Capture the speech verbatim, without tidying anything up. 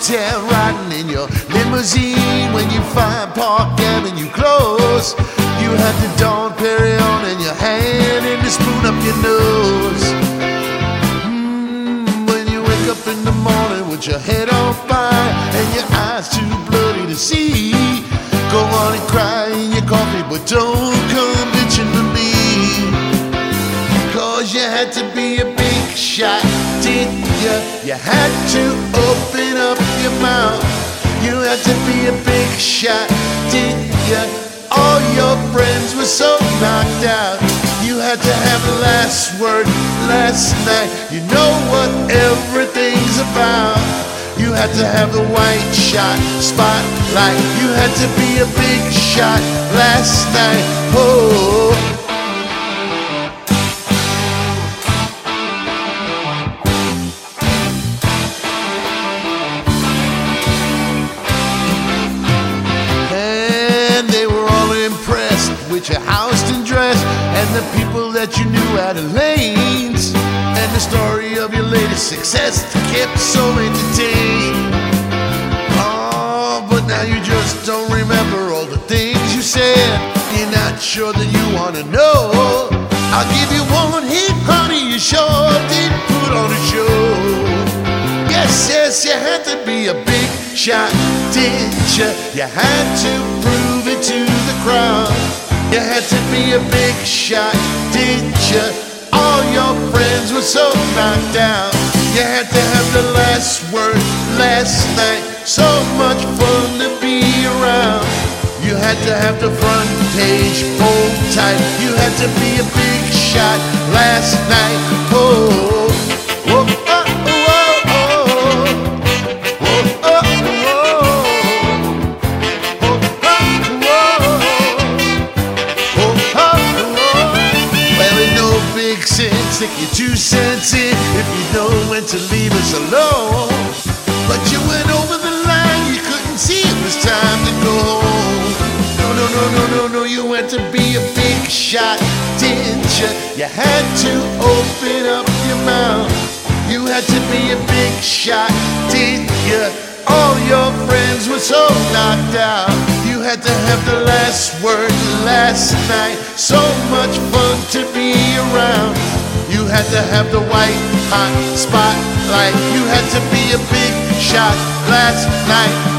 hotel, riding in your limousine. When you find Park Avenue close, you had the Dom Perignon in your hand and the spoon up your nose. Mm, when you wake up in the morning with your head on fire and your eyes too bloody to see, go on and cry in your coffee, but don't come bitching to me. Cause you had to be a big shot, didn't you? You had to open up your mouth. You had to be a big shot, didn't you? All your friends were so knocked out. You had to have the last word last night. You know what everything's about. You had to have the white shot spotlight. You had to be a big shot last night. Oh. And they were all impressed with your Houston dress and the people that you knew out of lanes. And the story of your latest success kept so entertained. Oh, but now you just don't remember all the things you said. You're not sure that you want to know. I'll give you one hit, honey, you sure did put on a show. Yes, yes, you had to be a big shot, didn't you? You had to prove it to the crowd. You had to be a big shot, didn't you? All your friends were so knocked down. You had to have the last word last night. So much fun to be around. You had to have the front page pulled tight. You had to be a big shot last night. Oh, oh, oh, oh, oh, oh, oh, oh, oh, oh. Well, it no big sense stick your two cents in if you know when to leave us alone. But you went over the line, you couldn't see it was time to go home. No, no, no, no, no, no, you went to be a big shot, didn't you? You had to open up your mouth. You had to be a big shot, didn't you? All your friends were so knocked out. You had to have the last word last night. So much fun to be around. You had to have the white hot spotlight. You had to be a big shot last night.